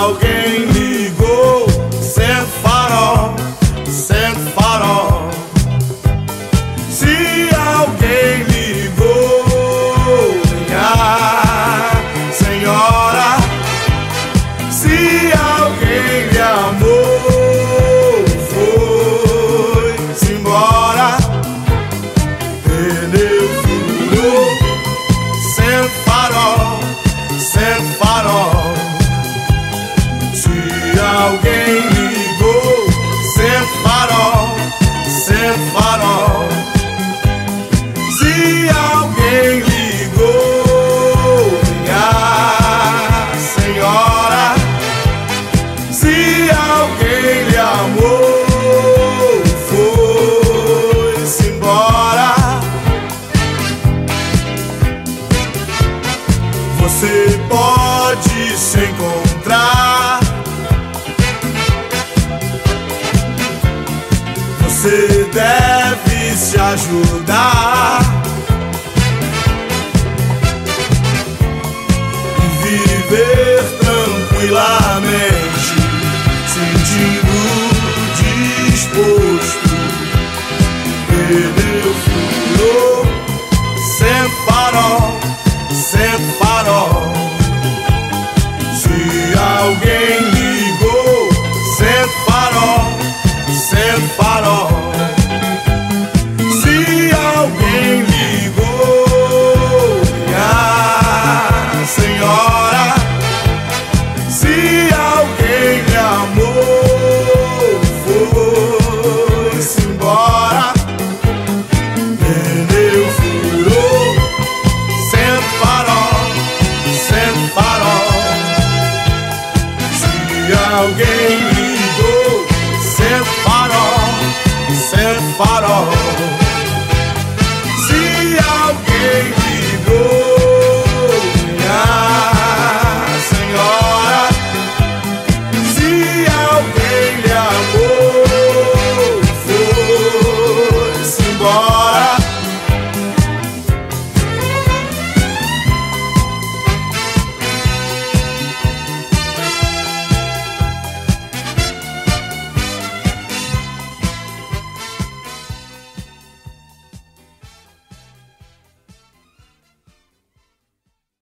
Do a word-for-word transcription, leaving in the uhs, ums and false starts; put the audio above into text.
alguém ligou, sente farol, sente farol. Se alguém ligou, minha senhora, se alguém lhe amou, foi-se embora. Pneu furou, sente farol, sente farol. Se alguém ligou, sente farol, sente farol. Se alguém ligou, minha senhora, se alguém lhe amou, foi-se embora. Você pode se encontrar, você deve se ajudar e viver tranquilamente, sentindo disposto. Pneu furou, sente farol, sente farol. Se alguém ligou, sente farol, sente farol. Se alguém ligou, minha senhora, se alguém lhe amou, foi-se embora. Pneu furou, sente farol, sente farol. Se alguém ligou, sente farol, sente farol.